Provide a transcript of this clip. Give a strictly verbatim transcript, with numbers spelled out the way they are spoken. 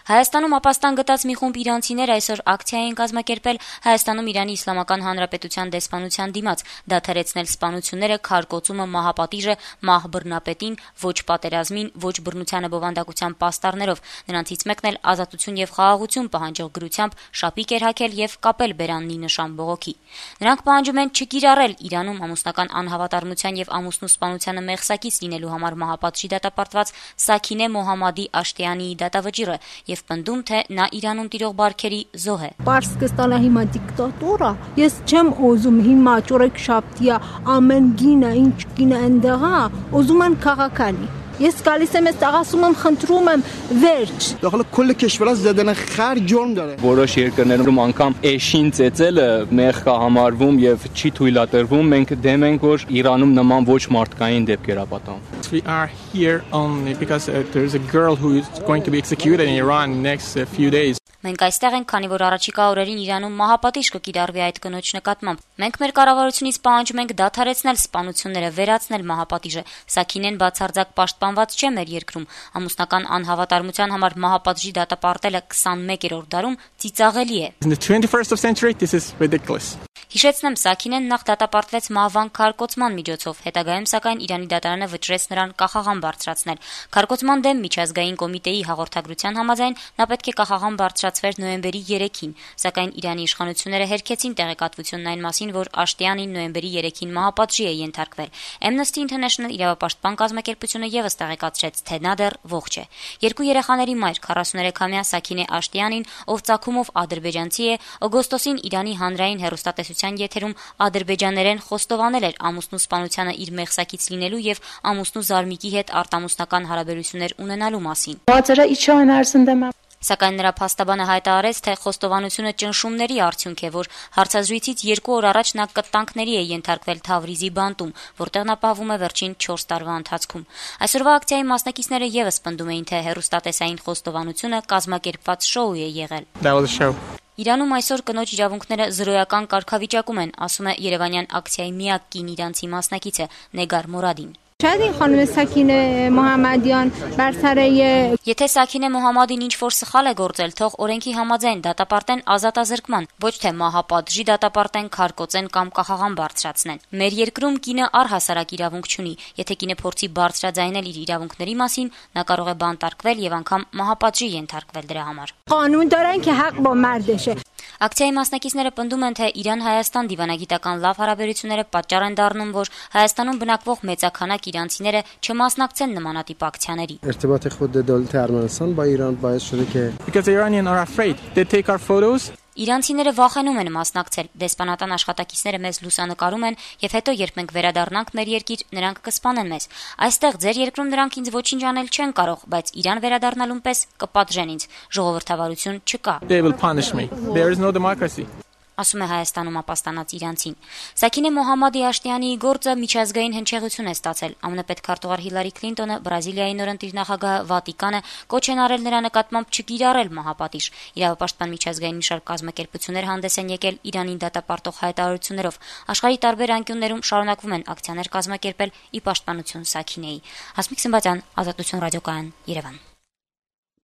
Հայաստանում ապաստան գտած մի խումբ իրանցիներ այսօր ակցիա են կազմակերպել Հայաստանում Իրանի Իսլամական Հանրապետության դեսպանության դիմաց, դադարեցնել սպանությունները, քարկոծումը, մահապատիժը, մահ բռնապետին, ոչ պատերազմին, ոչ բռնությանը բովանդակության պաստառներով։ Նրանցից մեկն էլ ազատություն եւ խաղաղություն պահանջող գրությամբ շապիկ էր հագել եւ կապել բերաննի նշան բողոքի։ Նրանք պահանջում են չկիրառել Իրանում ամուսնական անհավատարմության եւ ամուսնու սպանությանը մեղսակից լինելու համար մահապատժի դատապարտված Սաքինե Մոհամմադի Աշտեանիի դատավճիռը եւ պնդում, թե նա Իրանում տիրող բարքերի զոհ է։ Պարսկստանը հիմա դիկտատուրա, ես չեմ ուզում հիմա ճորեքշաբթիա ամեն գինը, ինչ գինը այնտեղ է, ուզում են քաղաքալի։ Ես գալիս եմ ես աղասում եմ, խնդրում եմ վերջ։ Դախել քոլը քեշվրա զդեն խար ջորմ դարը։ Որոշ երկրներում անգամ էշին ծեծելը մեղք է համարվում եւ չի թույլատրվում։ Մենք դեմ ենք, որ Իրանում նման ոչ մարդկային դեպքեր ապատան։ We are here only because uh, there is a girl who is going to be executed in Iran next uh, few days. Մենք այստեղ ենք, քանի որ առաջիկա օրերին Իրանում մահապատիժ կկիրառվի այդ կնոջ նկատմամբ։ Մենք մեր կառավարությունից պահանջում ենք դադարեցնել սպանությունները, վերացնել մահապատիժը։ Սաքինեն բացարձակ պաշտպանված չէ մեր երկրում։ Ամուսնական անհավատարմության համար մահապատժի դատապարտելը քսանմեկերորդ դարում ծիծաղելի է։ In the twenty-first century this is ridiculous. Հիշեցնեմ, Սաքինեն նախ դատապարտվեց մահվան քարկոծման միջոցով, հետագայում սակայն Իրանի դատարանը վճռեց նրան կախաղան բարձրացնել։ Քարկոծման դեմ միջազգային կոմիտեի հաղորդագրության համաձայն նա պետք է կախաղան բարձրացվեր նոյեմբերի երեքին, սակայն Իրանի իշխանությունները հերքեցին տեղեկատվությունն այն մասին, որ Աշտեանին նոյեմբերի երեքին մահապատժի է ենթարկվել։ Amnesty International իրավապաշտպան կազմակերպությունը եւս տեղեկացրեց, թե նա դեռ ողջ է։ Երկու երեխաների մայր քառասուներեքամյա Սաքինե Աշտեանին, ով ծագումով ադրբեջանցի է, օգոստոսին Իրանի հանրային հեռուստատեսության եթերում ադրբեջաներեն խոստովանել էր ամուսնու սպանությանը իր մեղսակից լինելու եւ ամուսնու Զարմիկի հետ արտամուսնական հարաբերություններ ունենալու մասին։ Սակայն նրա փաստաբանը հայտարարեց, թե խոստովանությունը ճնշումների արդյունք է, որ հարցազրույցից երկու օր առաջ նա կտանքների է ենթարկվել Թավրիզի բանտում, որտեղ նա պահվում է վերջին չորս տարվա ընթացքում։ Այսօրվա ակցիայի մասնակիցները եւս պնդում էին, թե հեռուստատեսային խոստովանությունը կազմակերպված շոու է եղել։ Իրանում այսօր կնոջ իրավունքները զրոյական կարգավիճակում են, ասում է Երևանյան ակցիայի միակ կին իրանցի մասնակիցը Նեգար Մորադին։ Շադի խանım Սաքինե Մոհամմադյան բարձարeye Եթե Սաքինե Մոհամմադին ինչ-որ սխալ է գործել, թող օրենքի համաձայն դատապարտեն ազատազրկման, ոչ թե մահապատժի դատապարտեն, քարկոծեն կամ կախաղան բարձրացնեն։ Մեր երկրում կինը առհասարակ իրավունք չունի։ Եթե կինը փորձի բարձրաձայնել իր իրավունքների մասին, նա կարող է բանտարկվել եւ անգամ մահապատժի ենթարկվել դրա համար։ Կանուն դարան ki haq ba mardeshe։ Ակցիայի մասնակիցները պնդում են, թե Իրան-Հայաստան դիվանագիտական լավ հարաբերությունները պատճառ են դառնում, որ Հայաստանում բնակվող մեծաքանակ իրանցիները չմասնակցեն նմանատիպ ակցիաների։ ارتباط خود دولت ارمنستان با ایران باعث شده که Because the Iranians are afraid. They take our photos. Իրանցիները վախենում են մասնակցել, դեսպանատան աշխատակիցները մեզ լուսանկարում են եւ հետո երբ մենք վերադառնանք մեր երկիր, նրանք կսպանեն մեզ։ Այստեղ ձեր երկրում նրանք ինձ ոչինչ անել չեն կարող, բայց Իրան վերադառնալուն պես կպատժեն ինձ։ Ժողովրդավարություն չկա։ They will punish me. There is no democracy. Ասում է Հայաստանում ապաստանած իրանցին։ Սաքինե Մոհամմադի Աշտեանիի գործը միջազգային հնչեղություն է ստացել։ ԱՄՆ պետքարտուղար Հիլարի Քլինտոնը, Բրազիլիայի նորընտիր նախագահը, Վատիկանը կոչ են արել նրա նկատմամբ չկիրառել մահապատիժ։ Իրավապաշտպան միջազգային մի շարք կազմակերպություններ հանդես են եկել Իրանին դատապարտող հայտարարություններով։ Աշխարհի տարբեր անկյուններում շարունակվում են ակցիաներ կազմակերպել ի պաշտպանություն Սաքինեի։ Հասմիկ Սմբատյան, Ազատություն ռադիոկայան, Երևան։